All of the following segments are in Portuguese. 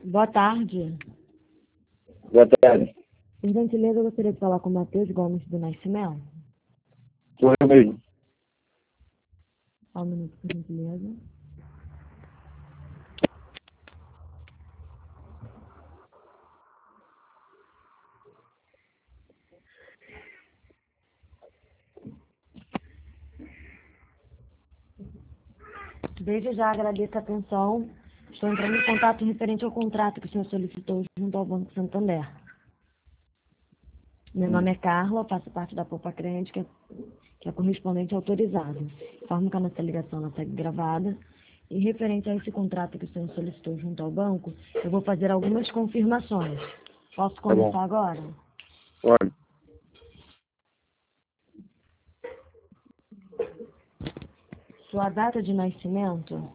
Boa tarde. Boa tarde. Por gentileza, eu gostaria de falar com o Matheus Gomes do Nascimento. Sou eu mesmo. Só um minuto, por gentileza. Desde já agradeço a atenção. Estou entrando em contato referente ao contrato que o senhor solicitou junto ao Banco Santander. Meu nome é Carla, faço parte da Poupa Crente, que é correspondente autorizado. Informo que a nossa ligação ela segue gravada. E referente a esse contrato que o senhor solicitou junto ao banco, eu vou fazer algumas confirmações. Posso começar agora? Pode. Sua data de nascimento?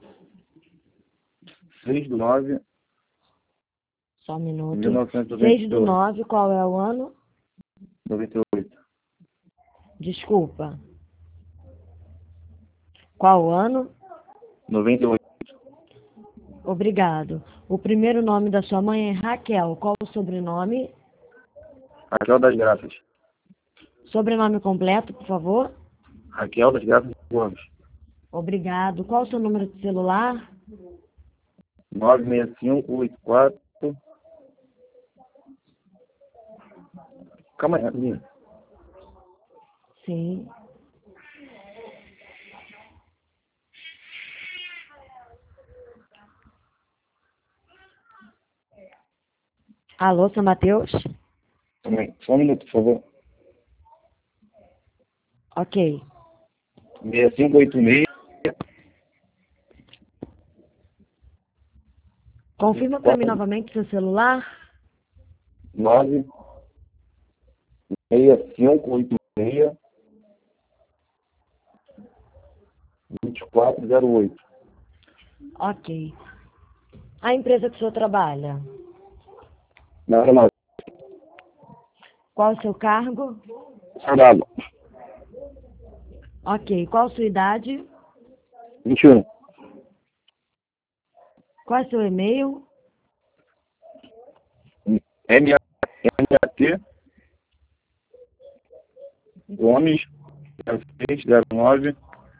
6/9/1998. Só um minuto. 6/9, qual é o ano? 98. Desculpa. Qual o ano? 98. Obrigado. O primeiro nome da sua mãe é Raquel. Qual o sobrenome? Raquel das Graças. Sobrenome completo, por favor. Raquel das Graças Gomes. Obrigado. Qual o seu número de celular? 96584. Calma aí, rapidinho. Sim. Alô, seu Matheus? Só um minuto, por favor. Ok. 6586. Confirma para mim novamente seu celular. 96586 2408. Ok. A empresa que o senhor trabalha? Na aeronáutica. Qual o seu cargo? Soldado. Ok. Qual a sua idade? 21. Qual é o seu e-mail? MAT Gomes 0609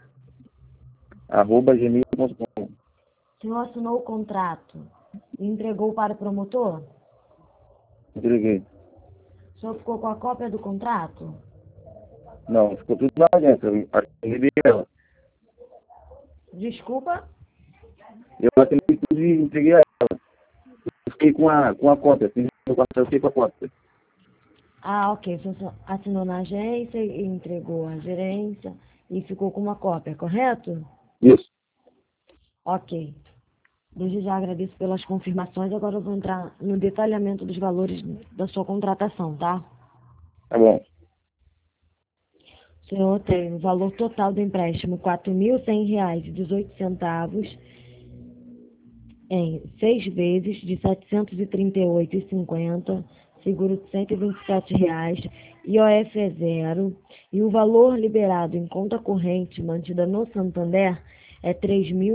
@gmail.com. O senhor assinou o contrato e entregou para o promotor? Entreguei. O senhor ficou com a cópia do contrato? Não, ficou tudo na agência. Eu assinei ela. Desculpa? Eu assinei tudo e entreguei a ela. Eu fiquei com a cópia. Assim, eu fiquei com a cópia. Ah, ok. O senhor assinou na agência e entregou à gerência e ficou com uma cópia, correto? Isso. Ok. Desde já agradeço pelas confirmações. Agora eu vou entrar no detalhamento dos valores da sua contratação, tá? Tá bom. O senhor tem o valor total do empréstimo R$ 4.100,18 em 6 vezes de R$ 738,50, seguro de R$ 127, IOF é zero, e o valor liberado em conta corrente mantida no Santander é R$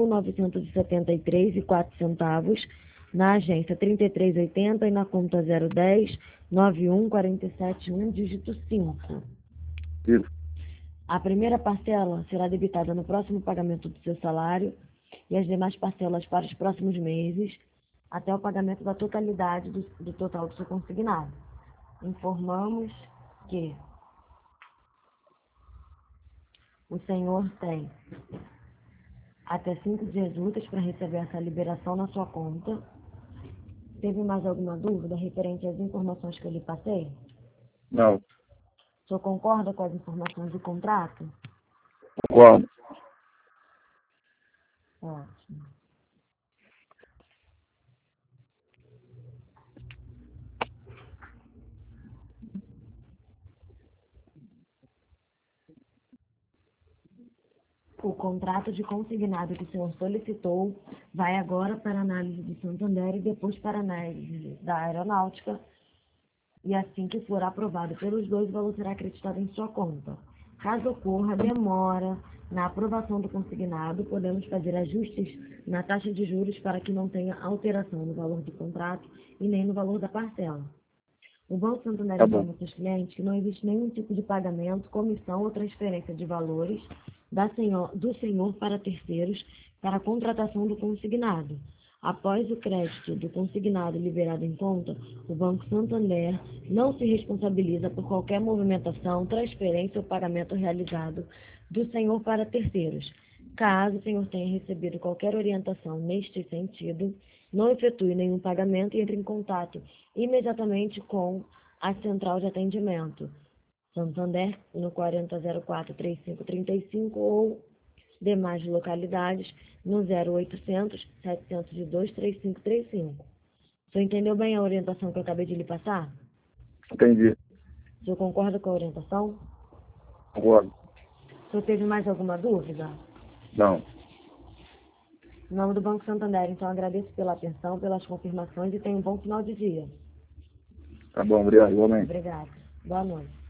3.973,04, na agência 3380 e na conta 010 91471, dígito 5. Isso. A primeira parcela será debitada no próximo pagamento do seu salário e as demais parcelas para os próximos meses, até o pagamento da totalidade do total do seu consignado. Informamos que o senhor tem até 5 dias úteis para receber essa liberação na sua conta. Teve mais alguma dúvida referente às informações que eu lhe passei? Não. O senhor concorda com as informações do contrato? Concordo. Ótimo. O contrato de consignado que o senhor solicitou vai agora para análise do Santander e depois para análise da Aeronáutica. E assim que for aprovado pelos dois, o valor será acreditado em sua conta. Caso ocorra demora na aprovação do consignado, podemos fazer ajustes na taxa de juros para que não tenha alteração no valor do contrato e nem no valor da parcela. O Banco Santander Tá bom. informa seus clientes que não existe nenhum tipo de pagamento, comissão ou transferência de valores do senhor para terceiros para a contratação do consignado. Após o crédito do consignado liberado em conta, o Banco Santander não se responsabiliza por qualquer movimentação, transferência ou pagamento realizado do senhor para terceiros. Caso o senhor tenha recebido qualquer orientação neste sentido, não efetue nenhum pagamento e entre em contato imediatamente com a central de atendimento Santander no 4004-3535 ou demais localidades no 0800 702 3535. O senhor entendeu bem a orientação que eu acabei de lhe passar? Entendi. O senhor concorda com a orientação? Concordo. O senhor teve mais alguma dúvida? Não. Em nome do Banco Santander, então agradeço pela atenção, pelas confirmações e tenha um bom final de dia. Tá bom, obrigado, igualmente. Obrigada. Boa noite.